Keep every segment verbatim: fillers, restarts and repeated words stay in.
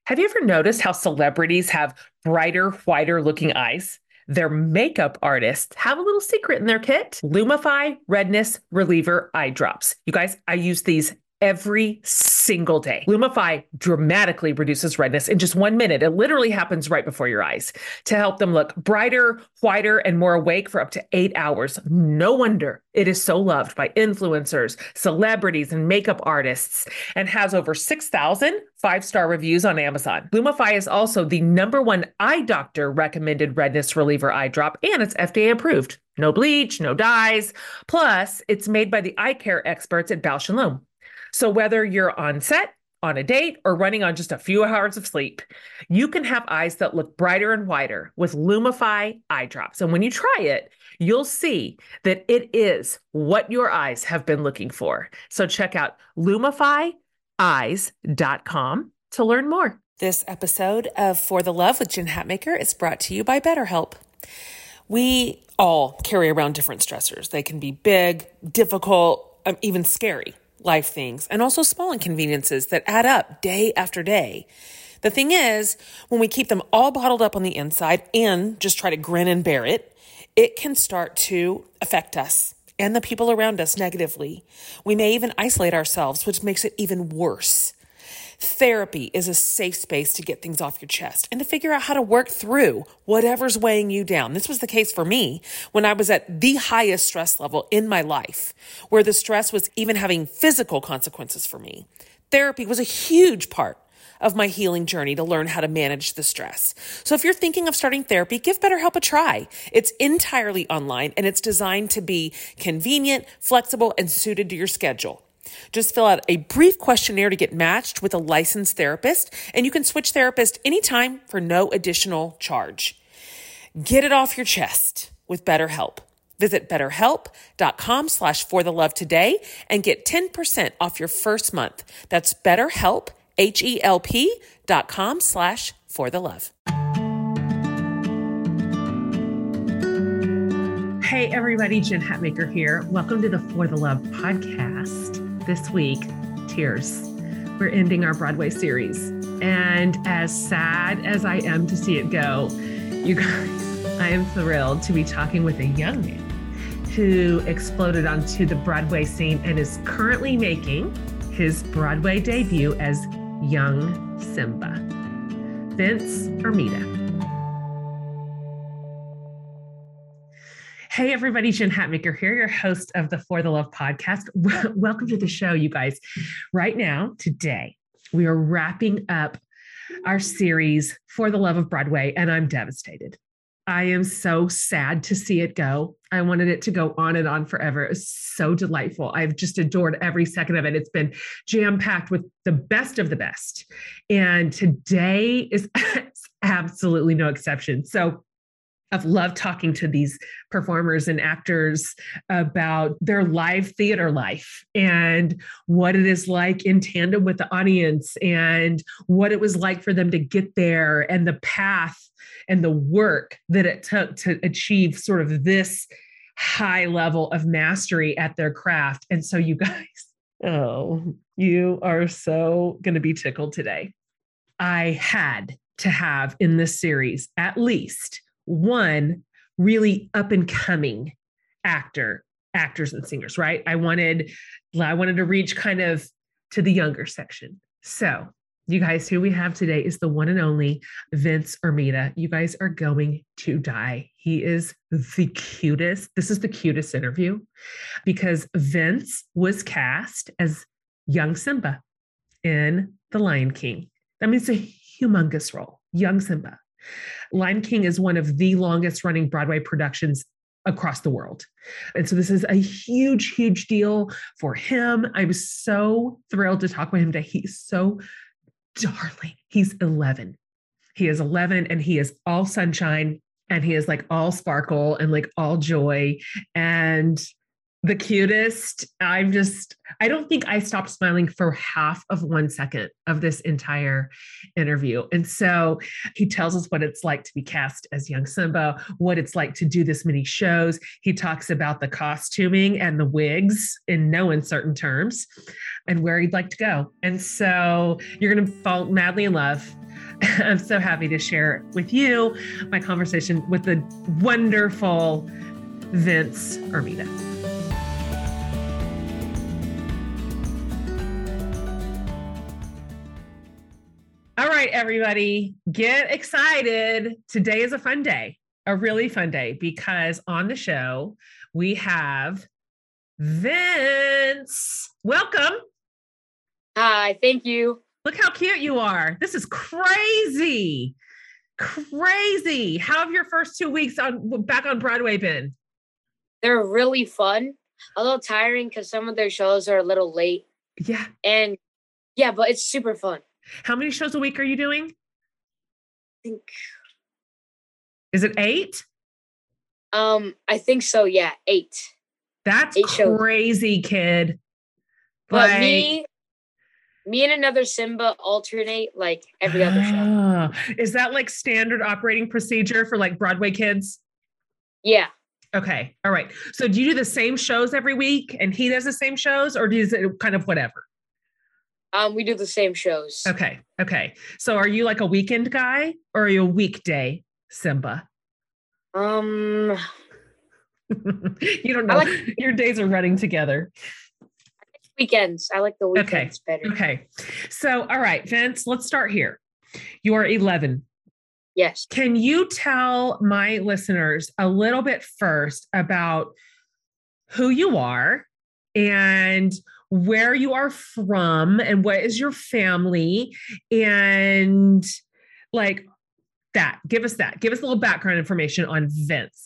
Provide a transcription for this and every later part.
Have you ever noticed how celebrities have brighter, whiter looking eyes? Their makeup artists have a little secret in their kit. Lumify Redness Reliever Eye Drops. You guys, I use these every single day. Lumify dramatically reduces redness in just one minute. It literally happens right before your eyes to help them look brighter, whiter, and more awake for up to eight hours. No wonder it is so loved by influencers, celebrities, and makeup artists, and has over six thousand five-star reviews on Amazon. Lumify is also the number one eye doctor recommended redness reliever eye drop, and it's F D A approved. No bleach, no dyes. Plus, it's made by the eye care experts at Bausch and Lomb. So whether you're on set, on a date, or running on just a few hours of sleep, you can have eyes that look brighter and whiter with Lumify eye drops. And when you try it, you'll see that it is what your eyes have been looking for. So check out lumify eyes dot com to learn more. This episode of For the Love with Jen Hatmaker is brought to you by BetterHelp. We all carry around different stressors. They can be big, difficult, um, even scary life things, and also small inconveniences that add up day after day. The thing is, when we keep them all bottled up on the inside and just try to grin and bear it, it can start to affect us and the people around us negatively. We may even isolate ourselves, which makes it even worse. Therapy is a safe space to get things off your chest and to figure out how to work through whatever's weighing you down. This was the case for me when I was at the highest stress level in my life, where the stress was even having physical consequences for me. Therapy was a huge part of my healing journey to learn how to manage the stress. So if you're thinking of starting therapy, give BetterHelp a try. It's entirely online and it's designed to be convenient, flexible, and suited to your schedule. Just fill out a brief questionnaire to get matched with a licensed therapist, and you can switch therapist anytime for no additional charge. Get it off your chest with BetterHelp. Visit betterhelp.com slash for the love today and get ten percent off your first month. That's BetterHelp, H-E-L-P dot com slash for the love. Hey everybody, Jen Hatmaker here. Welcome to the For the Love podcast. This week, tears. We're ending our Broadway series. And as sad as I am to see it go, you guys, I am thrilled to be talking with a young man who exploded onto the Broadway scene and is currently making his Broadway debut as young Simba. Vince Ermida. Hey, everybody, Jen Hatmaker here, your host of the For the Love podcast. Welcome to the show, you guys. Right now, today, we are wrapping up our series, For the Love of Broadway, and I'm devastated. I am so sad to see it go. I wanted it to go on and on forever. It was so delightful. I've just adored every second of it. It's been jam-packed with the best of the best. And today is absolutely no exception. So I've loved talking to these performers and actors about their live theater life and what it is like in tandem with the audience and what it was like for them to get there and the path and the work that it took to achieve sort of this high level of mastery at their craft. And so you guys, oh, you are so going to be tickled today. I had to have in this series at least one really up and coming actor, actors and singers, right? I wanted, I wanted to reach kind of to the younger section. So you guys, who we have today is the one and only Vince Ermida. You guys are going to die. He is the cutest. This is the cutest interview because Vince was cast as young Simba in The Lion King. That means a humongous role, young Simba. Lion King is one of the longest running Broadway productions across the world. And so this is a huge, huge deal for him. I was so thrilled to talk with him today. He's so darling. He's eleven. He is eleven and he is all sunshine and he is like all sparkle and like all joy and the cutest. I'm just, I don't think I stopped smiling for half of one second of this entire interview. And so he tells us what it's like to be cast as young Simba, what it's like to do this many shows. He talks about the costuming and the wigs in no uncertain terms and where he'd like to go. And so you're going to fall madly in love. I'm so happy to share with you my conversation with the wonderful Vince Ermida. All right, everybody, get excited. Today is a fun day, a really fun day, because on the show, we have Vince. Welcome. Hi, thank you. Look how cute you are. This is crazy. Crazy. How have your first two weeks on back on Broadway been? They're really fun. A little tiring because some of their shows are a little late. Yeah. And yeah, but it's super fun. How many shows a week are you doing? I think. Is it eight? Um, I think so. Yeah, eight. That's eight crazy, shows. Kid. But like, me, me and another Simba alternate like every other show. Is that like standard operating procedure for like Broadway kids? Yeah. Okay. All right. So do you do the same shows every week and he does the same shows, or is it kind of whatever? Um, we do the same shows. Okay. Okay. So are you like a weekend guy or are you a weekday Simba? Um, you don't know. Like, your days are running together. Weekends. I like the weekends okay. better. Okay. So, all right, Vince, let's start here. You are eleven. Yes. Can you tell my listeners a little bit first about who you are and where you are from and what is your family and like that? Give us that. Give us a little background information on Vince.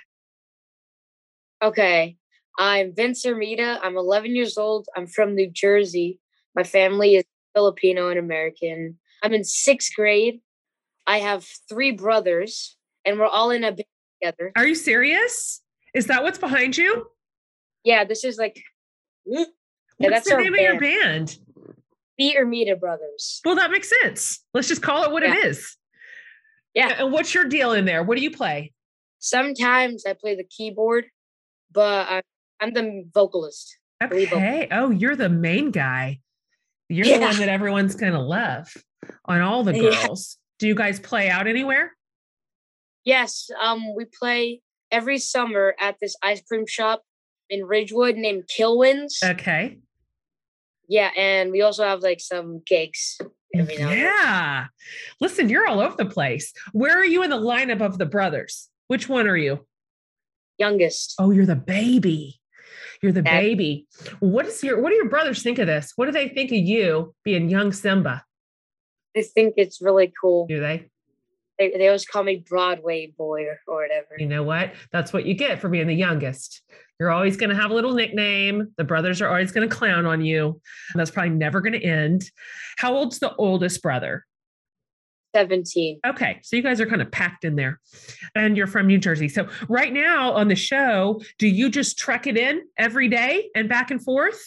Okay. I'm Vince Ermida. I'm eleven years old. I'm from New Jersey. My family is Filipino and American. I'm in sixth grade. I have three brothers, and we're all in a band together. Are you serious? Is that what's behind you? Yeah, this is like... What's yeah, that's the our name band. of your band? The Ermida Brothers. Well, that makes sense. Let's just call it what yeah. it is. Yeah. And what's your deal in there? What do you play? Sometimes I play the keyboard, but I'm, I'm the vocalist. Okay. Oh, you're the main guy. You're yeah. the one that everyone's going to love on all the girls. Yeah. Do you guys play out anywhere? Yes. Um, we play every summer at this ice cream shop in Ridgewood named Kilwins. Okay. Yeah, and we also have like some gigs. Every now yeah. And listen, you're all over the place. Where are you in the lineup of the brothers? Which one are you? Youngest. Oh, you're the baby. You're the Dad. baby. What is your what do your brothers think of this? What do they think of you being young Simba? They think it's really cool. Do they? They, they always call me Broadway boy or, or whatever. You know what? That's what you get for being the youngest. You're always going to have a little nickname. The brothers are always going to clown on you. And that's probably never going to end. How old's the oldest brother? seventeen. Okay. So you guys are kind of packed in there. And you're from New Jersey. So right now on the show, do you just trek it in every day and back and forth?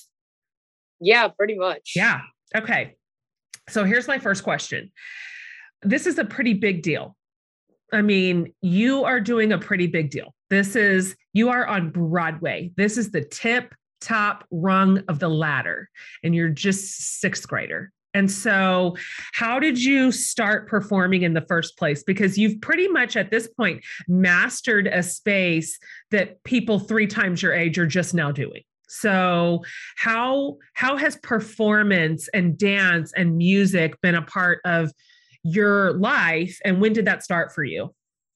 Yeah, pretty much. Yeah. Okay. So here's my first question. This is a pretty big deal. I mean, you are doing a pretty big deal. This is, you are on Broadway. This is the tip top rung of the ladder, and you're just sixth grader. And so how did you start performing in the first place? Because you've pretty much at this point mastered a space that people three times your age are just now doing. So how, how has performance and dance and music been a part of your life, and when did that start for you?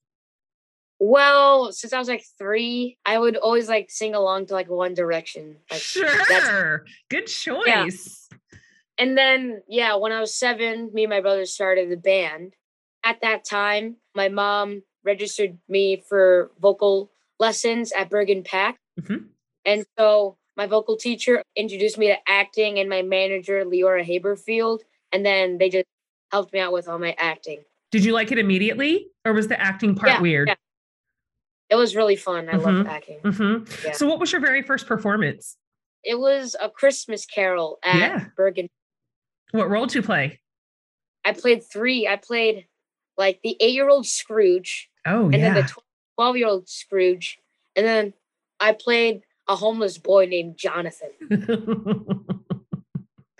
Well, since I was like three, I would always like sing along to like One Direction. Like, sure. Good choice. Yeah. And then, yeah, when I was seven, me and my brother started the band. At that time, my mom registered me for vocal lessons at Bergen Pack. Mm-hmm. And so my vocal teacher introduced me to acting, and my manager, Leora Haberfield. And then they just helped me out with all my acting. Did you like it immediately, or was the acting part yeah, weird? Yeah. It was really fun. I mm-hmm. love acting. Mm-hmm. Yeah. So what was your very first performance? It was A Christmas Carol at yeah. Bergen. What role did you play? I played three. I played like the eight-year-old Scrooge. Oh, and yeah. And then the twelve-year-old Scrooge. And then I played a homeless boy named Jonathan.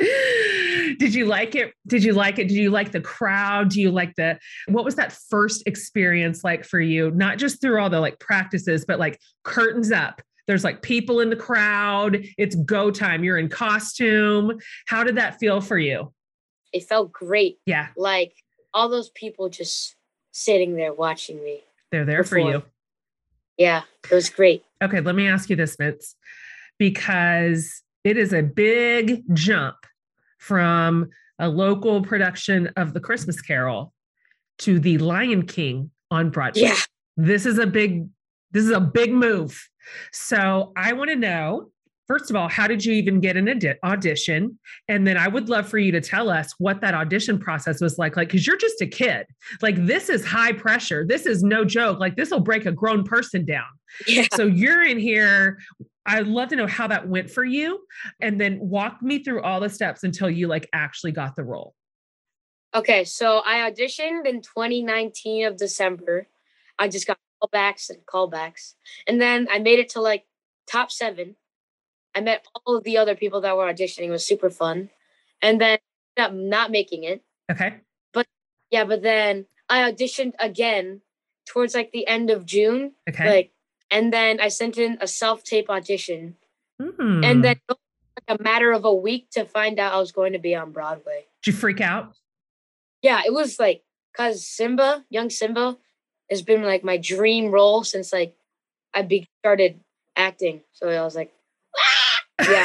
Did you like it? Did you like it? Did you like the crowd? Do you like the, what was that first experience like for you? Not just through all the like practices, but like curtains up. There's like people in the crowd. It's go time. You're in costume. How did that feel for you? It felt great. Yeah. Like all those people just sitting there watching me. They're there before. for you. Yeah, it was great. Okay, let me ask you this, Vince, because it is a big jump from a local production of The Christmas Carol to The Lion King on Broadway. Yeah. This is a big, this is a big move. So I want to know, first of all, how did you even get an audi- audition? And then I would love for you to tell us what that audition process was like, like, because you're just a kid. Like, this is high pressure. This is no joke. Like, this will break a grown person down. Yeah. So you're in here. I'd love to know how that went for you. And then walk me through all the steps until you like actually got the role. Okay, so I auditioned in twenty nineteen of December. I just got callbacks and callbacks. And then I made it to like top seven. I met all of the other people that were auditioning. It was super fun. And then ended up not making it. Okay. But yeah, but then I auditioned again towards like the end of June. Okay. Like, and then I sent in a self-tape audition. Mm. And then it took like a matter of a week to find out I was going to be on Broadway. Did you freak out? Yeah, it was like, cause Simba, young Simba, has been like my dream role since like I be- started acting. So I was like, ah! Yeah.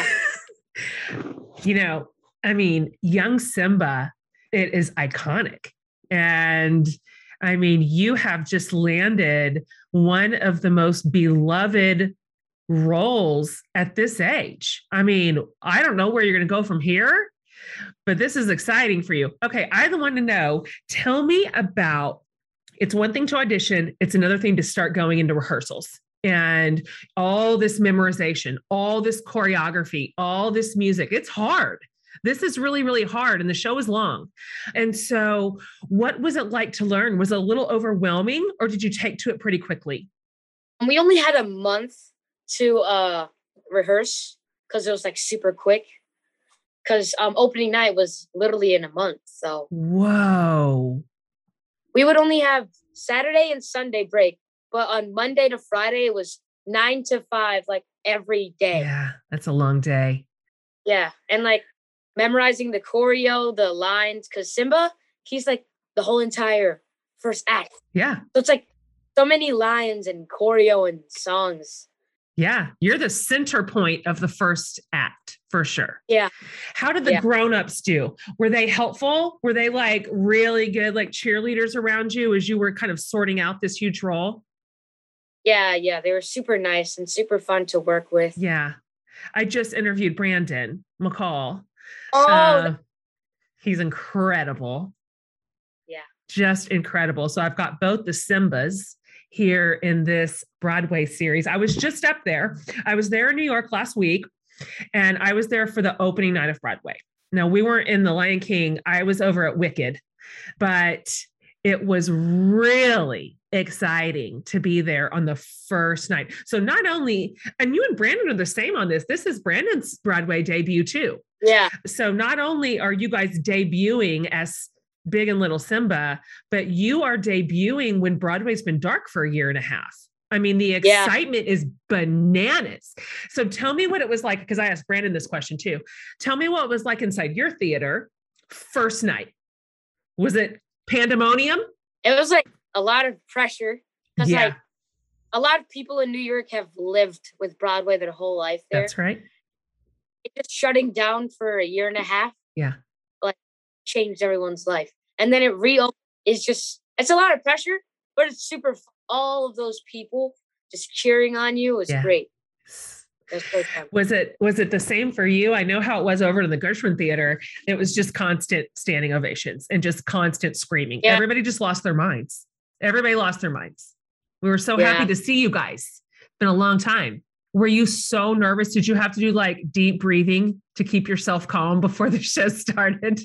You know, I mean, young Simba, it is iconic. And I mean, you have just landed one of the most beloved roles at this age. I mean, I don't know where you're going to go from here, but this is exciting for you. Okay, I want to know, tell me about, it's one thing to audition, it's another thing to start going into rehearsals and all this memorization, all this choreography, all this music. It's hard. This is really, really hard. And the show is long. And so what was it like to learn? Was it a little overwhelming or did you take to it pretty quickly? We only had a month to uh, rehearse because it was like super quick. Because um, opening night was literally in a month. So whoa. We would only have Saturday and Sunday break. But on Monday to Friday, it was nine to five, like every day. Yeah, that's a long day. Yeah. And like memorizing the choreo, the lines, because Simba, he's like the whole entire first act. Yeah. So it's like so many lines and choreo and songs. Yeah. You're the center point of the first act for sure. Yeah. How did the yeah. grown-ups do? Were they helpful? Were they like really good, like cheerleaders around you as you were kind of sorting out this huge role? Yeah. Yeah. They were super nice and super fun to work with. Yeah. I just interviewed Brandon McCall. Oh, uh, he's incredible. Yeah. Just incredible. So I've got both the Simbas here in this Broadway series. I was just up there. I was there in New York last week, and I was there for the opening night of Broadway. Now, we weren't in The Lion King. I was over at Wicked, but it was really exciting to be there on the first night. So not only, and you and Brandon are the same on this, this is Brandon's Broadway debut too. Yeah. So not only are you guys debuting as Big and Little Simba, but you are debuting when Broadway's been dark for a year and a half. I mean, the excitement yeah. is bananas. So tell me what it was like, because I asked Brandon this question too. Tell me what it was like inside your theater first night. Was it pandemonium? It was like a lot of pressure because yeah. like a lot of people in New York have lived with Broadway their whole life there. That's right. It just shutting down for a year and a half. Yeah. Like changed everyone's life. And then it reopened. It's just, it's a lot of pressure, but it's super fun. All of those people just cheering on you was yeah. great. It was so fun. Was it, was it the same for you? I know how it was over in the Gershwin Theater. It was just constant standing ovations and just constant screaming. Yeah. Everybody just lost their minds. Everybody lost their minds. We were so yeah. happy to see you guys. It's been a long time. Were you so nervous? Did you have to do like deep breathing to keep yourself calm before the show started?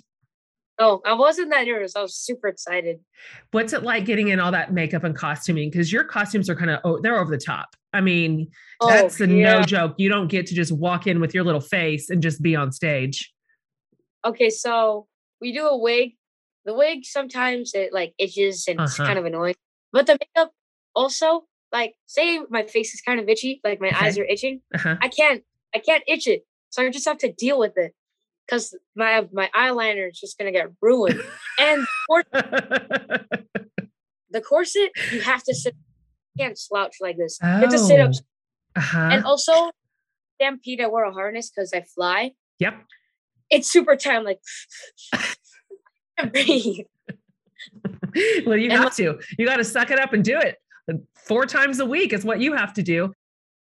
Oh, I wasn't that nervous. I was super excited. What's it like getting in all that makeup and costuming? Because your costumes are kind of, oh, they're over the top. I mean, oh, that's a yeah. no joke. You don't get to just walk in with your little face and just be on stage. Okay, so we do a wig. The wig sometimes it like itches and it's Uh-huh. kind of annoying. But the makeup also, like, say my face is kind of itchy, like my Okay. eyes are itching. Uh-huh. I can't, I can't itch it, so I just have to deal with it because my my eyeliner is just gonna get ruined. And for the corset, you have to sit. You can't slouch like this. You have to sit up. Oh. Uh-huh. And also, Stampede, I wear a harness because I fly. Yep. It's super tight. I'm like, breathe. Well, you And have to. You got to suck it up and do it. Four times a week is what you have to do.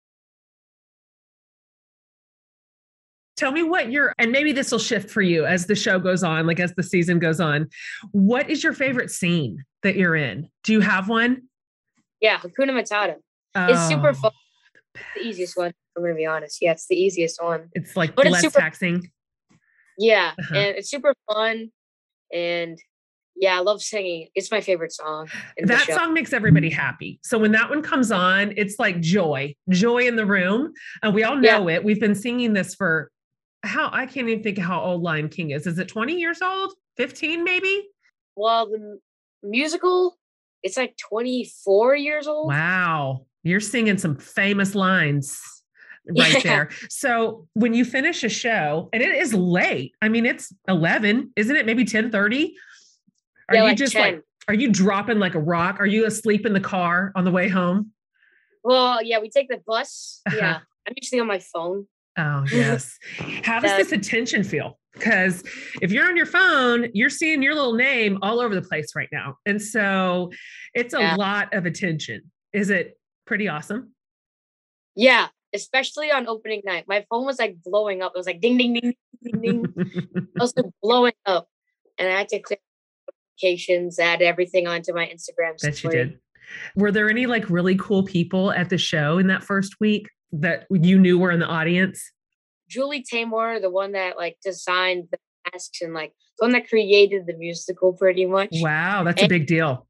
Tell me what your, and maybe this will shift for you as the show goes on, like as the season goes on. What is your favorite scene that you're in? Do you have one? Yeah, Hakuna Matata. Oh, It's super fun. It's the easiest one. I'm gonna be honest. Yeah, it's the easiest one. It's like But it's less super- taxing. Yeah, Uh-huh. and it's super fun. And yeah, I love singing. It's my favorite song. In the That show. song makes everybody happy. So when that one comes on, it's like joy, joy in the room. And we all know it. We've been singing this for how, I can't even think how old Lion King is. Is it twenty years old? fifteen maybe? Well, the m- musical, it's like twenty-four years old. Wow. You're singing some famous lines right Yeah. there. So when you finish a show, and it is late, I mean, it's eleven, isn't it? Maybe ten thirty? Are Yeah, you like just ten. like, are you dropping like a rock? Are you asleep in the car on the way home? Well, yeah, we take the bus. Uh-huh. Yeah, I'm usually on my phone. Oh, yes. How does That- this attention feel? Because if you're on your phone, you're seeing your little name all over the place right now. And so it's a Yeah. lot of attention. Is it pretty awesome? Yeah, especially on opening night. My phone was like blowing up. It was like ding, ding, ding, ding, ding. It was like blowing up. And I had to clear notifications, add everything onto my Instagram story. That you did. Were there any like really cool people at the show in that first week that you knew were in the audience? Julie Taymor, the one that like designed the masks and like the one that created the musical pretty much. Wow, that's a big deal.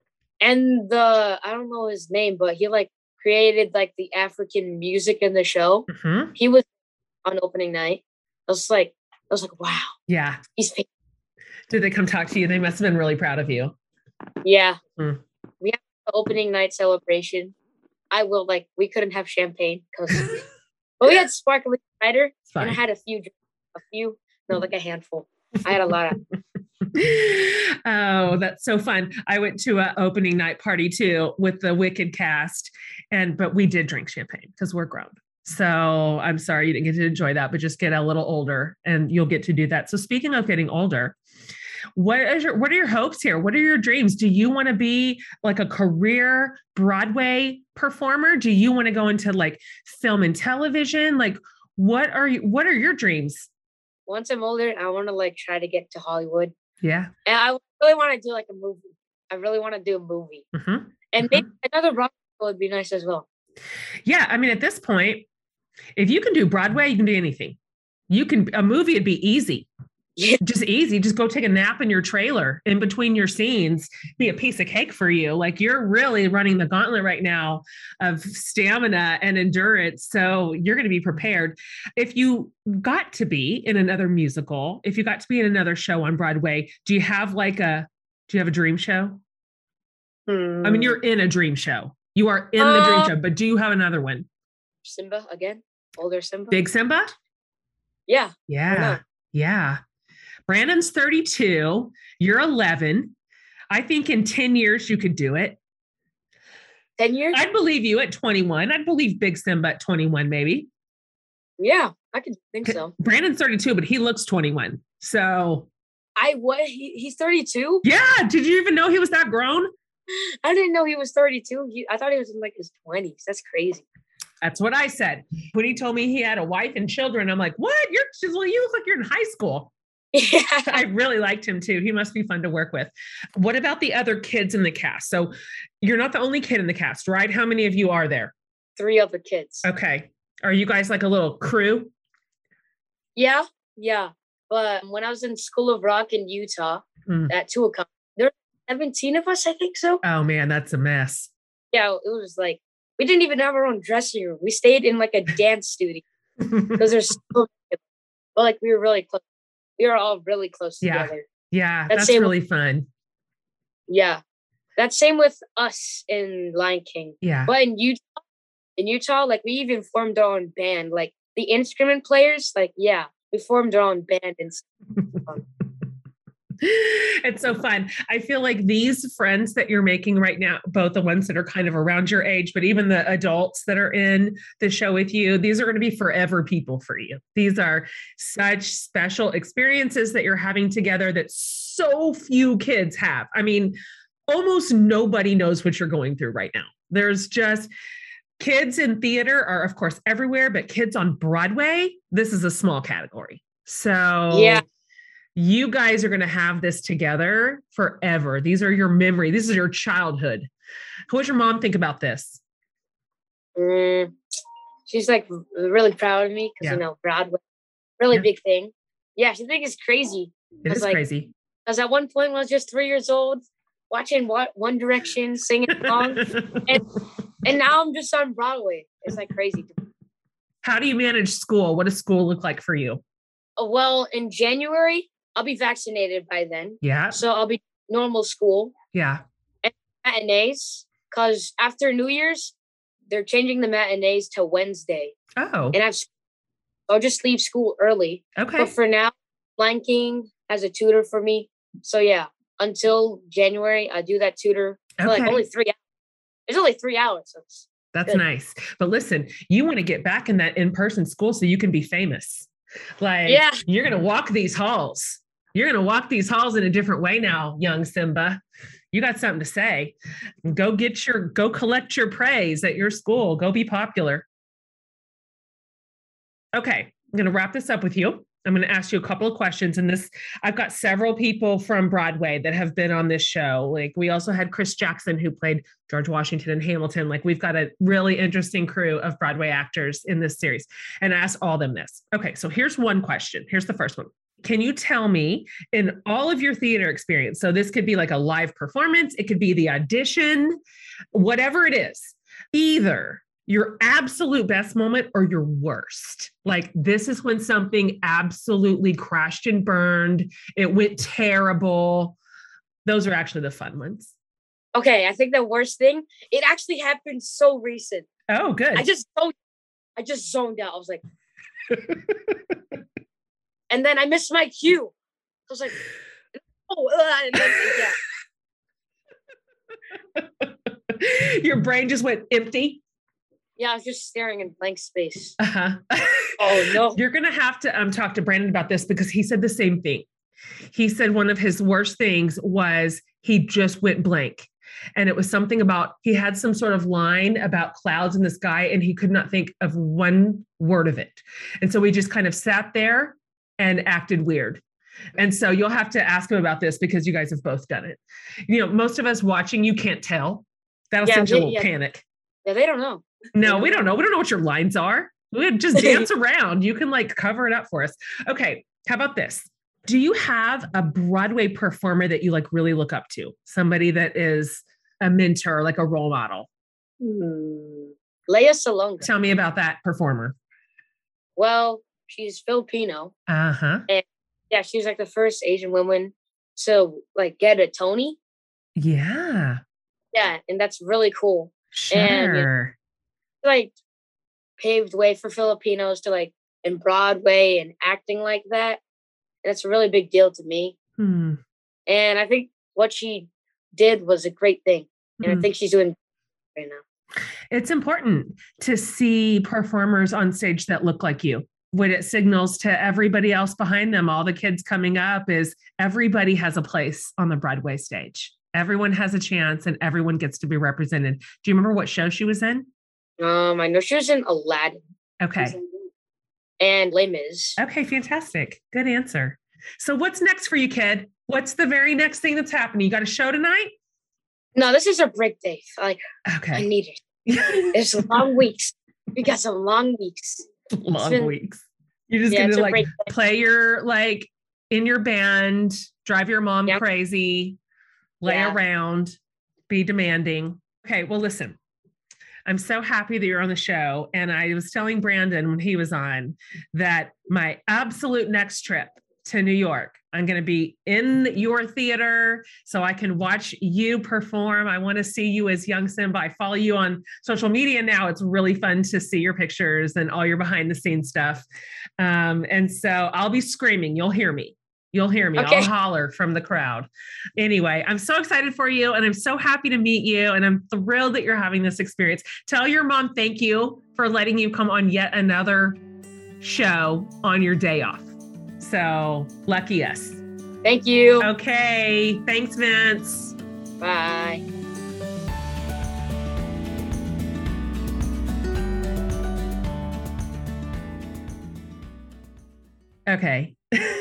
And the, I don't know his name, but he like created like the African music in the show. Mhm. He was on opening night. I was like, I was like, wow, Yeah. he's famous. Did they come talk to you? They must have been really proud of you. Yeah. Hmm. We have the opening night celebration. I will like, we couldn't have champagne because, but we had sparkling cider It's fine. and I had a few, dr- a few, no, like a handful. I had a lot of, Oh, that's so fun. I went to an opening night party too with the Wicked cast, and but we did drink champagne because we're grown. So I'm sorry you didn't get to enjoy that, but just get a little older and you'll get to do that. So speaking of getting older, what is your what are your hopes here? What are your dreams? Do you want to be like a career Broadway performer? Do you want to go into like film and television? Like what are you what are your dreams? once I'm older, I want to like try to get to Hollywood. Yeah. And I really want to do like a movie. I really want to do a movie. Mm-hmm. And maybe another Broadway would be nice as well. Yeah. I mean, at this point, if you can do Broadway, you can do anything. You can, a movie would be easy. Yeah. Just easy. Just go take a nap in your trailer in between your scenes, be a piece of cake for you. Like you're really running the gauntlet right now of stamina and endurance. So you're going to be prepared. If you got to be in another musical, if you got to be in another show on Broadway, do you have like a, do you have a dream show? Hmm. I mean, you're in a dream show. You are in the dream Uh, show, but do you have another one? Simba again? Older Simba? Big Simba? Yeah. Yeah. not? Yeah. Brandon's thirty-two. You're eleven. I think in ten years you could do it. ten years? I'd believe you at twenty-one. I'd believe Big Simba at twenty-one, maybe. Yeah, I could think so. Brandon's thirty-two, but he looks twenty-one. So I what he, he's thirty-two? yeah. Did you even know he was that grown? I didn't know he was thirty-two. He, I thought he was in like his twenties. That's crazy. That's what I said. When he told me he had a wife and children, I'm like, what? You're just, well, you look like you're in high school. Yeah. I really liked him too. He must be fun to work with. What about the other kids in the cast? So you're not the only kid in the cast, right? How many of you are there? Three other kids. Okay. Are you guys like a little crew? Yeah, yeah. But when I was in School of Rock in Utah, Mm. at Tuacahn, there were seventeen of us, I think so. Oh man, that's a mess. Yeah, it was like, we didn't even have our own dressing room. We stayed in like a dance studio because there's so many. But like, we were really close. we are all really close Yeah. together. Yeah. That's That's same- really fun. Yeah. That's same with us in Lion King. Yeah. But in Utah, in Utah, like we even formed our own band. Like the instrument players, like, yeah, we formed our own band and It's so fun. I feel like these friends that you're making right now, both the ones that are kind of around your age, but even the adults that are in the show with you, these are going to be forever people for you. These are such special experiences that you're having together that so few kids have. I mean, almost nobody knows what you're going through right now. There's just kids in theater are, of course, everywhere, but kids on Broadway, this is a small category. So yeah. You guys are going to have this together forever. These are your memory. This is your childhood. What does your mom think about this? Mm, she's like really proud of me because, Yeah. you know, Broadway, really Yeah. big thing. Yeah, she thinks it's crazy. It is like, crazy. Because at one point when I was just three years old, watching what One Direction, singing songs, and, and now I'm just on Broadway. It's like crazy. How do you manage school? What does school look like for you? Uh, Well, in January, I'll be vaccinated by then. Yeah. So I'll be normal school, Yeah. matinees, because after New Year's, they're changing the matinees to Wednesday. Oh, And I've, I'll just leave school early. okay. But for now, Lion King has a tutor for me. So yeah, until January, I do that tutor for like Okay. only three hours. It's only three hours. So it's That's good. nice. But listen, you want to get back in that in-person school so you can be famous. Like, Yeah. you're going to walk these halls. You're going to walk these halls in a different way now, young Simba. You got something to say. Go get your, go collect your praise at your school. Go be popular. Okay. I'm going to wrap this up with you. I'm going to ask you a couple of questions. And this, I've got several people from Broadway that have been on this show. Like, we also had Chris Jackson, who played George Washington in Hamilton. Like, we've got a really interesting crew of Broadway actors in this series. And I asked all of them this. Okay, so here's one question. Here's the first one. Can you tell me, in all of your theater experience, so this could be like a live performance, it could be the audition, whatever it is, either your absolute best moment or your worst. Like, this is when something absolutely crashed and burned. It went terrible. Those are actually the fun ones. Okay, I think the worst thing, it actually happened so recent. Oh, good. I just zoned, I just zoned out. I was like, and then I missed my cue. I was like, oh, uh, and then, yeah. Your brain just went empty. Yeah, I was just staring in blank space. Uh-huh. Oh, no. You're going to have to um, talk to Brandon about this, because he said the same thing. He said one of his worst things was he just went blank. And it was something about, he had some sort of line about clouds in the sky, and he could not think of one word of it. And so we just kind of sat there and acted weird. And so you'll have to ask him about this, because you guys have both done it. You know, most of us watching, you can't tell. That'll Yeah, send you a they- little yeah. panic. Yeah, they don't know. No, we don't know. We don't know what your lines are. We just dance around. You can like cover it up for us. Okay. How about this? Do you have a Broadway performer that you like really look up to? Somebody that is a mentor, like a role model? Hmm. Leia Salonga. Tell me about that performer. Well, she's Filipino. Uh-huh. Yeah, she was like the first Asian woman to like get a Tony. Yeah. Yeah, and that's really cool. Sure. Like paved way for Filipinos to like in Broadway and acting like that. And it's a really big deal to me. Hmm. And I think what she did was a great thing. And Hmm. I think she's doing right now. It's important to see performers on stage that look like you. What it signals to everybody else behind them, all the kids coming up, is everybody has a place on the Broadway stage. Everyone has a chance and everyone gets to be represented. Do you remember what show she was in? Um, I know she was in Aladdin Okay. and Les Mis. Okay, fantastic. Good answer. So what's next for you, kid? What's the very next thing that's happening? You got a show tonight? No, this is a break day. Like I Okay. need it. It's long weeks. We got some long weeks. Long been- weeks. You're just Yeah, going it's to a like break day. play your, like in your band, drive your mom Yep. crazy, lay Yeah. around, be demanding. Okay, well, listen, I'm so happy that you're on the show. And I was telling Brandon when he was on that my absolute next trip to New York. I'm going to be in your theater so I can watch you perform. I want to see you as young Simba. I follow you on social media now. It's really fun to see your pictures and all your behind the scenes stuff. Um, and so I'll be screaming. You'll hear me. You'll hear me. Okay. I'll holler from the crowd. Anyway, I'm so excited for you and I'm so happy to meet you. And I'm thrilled that you're having this experience. Tell your mom thank you for letting you come on yet another show on your day off. So lucky us. Thank you. Okay. Thanks, Vince. Bye. Okay.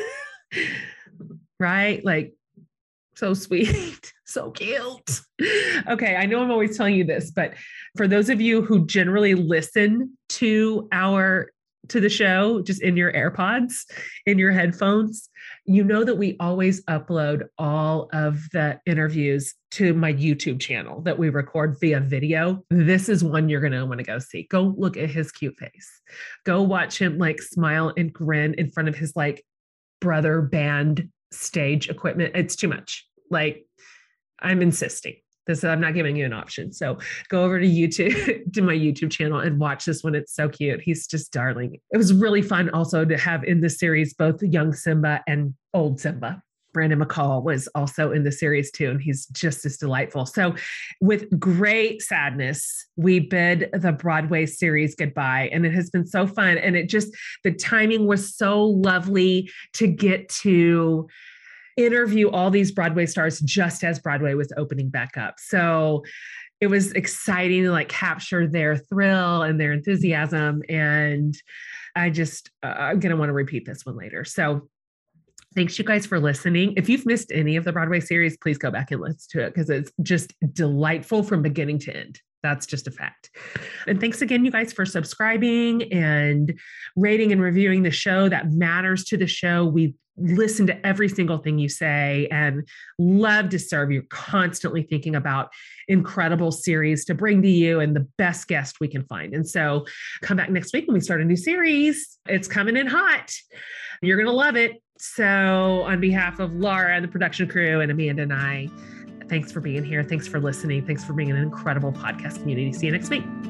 Right? Like, so sweet, so cute. Okay. I know I'm always telling you this, but for those of you who generally listen to our to the show, just in your AirPods, in your headphones, you know that we always upload all of the interviews to my YouTube channel that we record via video. This is one you're going to want to go see. Go look at his cute face. Go watch him like smile and grin in front of his like brother band stage equipment. It's too much. Like, I'm insisting. This, I'm not giving you an option. So go over to YouTube, to my YouTube channel and watch this one. It's so cute. He's just darling. It was really fun also to have in the series, both young Simba and old Simba. Brandon McCall was also in the series too, and he's just as delightful. So with great sadness, we bid the Broadway series goodbye, and it has been so fun. And it just, the timing was so lovely to get to interview all these Broadway stars just as Broadway was opening back up. So it was exciting to like capture their thrill and their enthusiasm. And I just, uh, I'm going to want to repeat this one later. So thanks you guys for listening. If you've missed any of the Broadway series, please go back and listen to it because it's just delightful from beginning to end. That's just a fact. And thanks again, you guys, for subscribing and rating and reviewing the show. That matters to the show. We listen to every single thing you say and love to serve you. Constantly thinking about incredible series to bring to you and the best guest we can find. And so come back next week when we start a new series. It's coming in hot. You're going to love it. So on behalf of Laura and the production crew and Amanda and I, thanks for being here. Thanks for listening. Thanks for being an incredible podcast community. See you next week.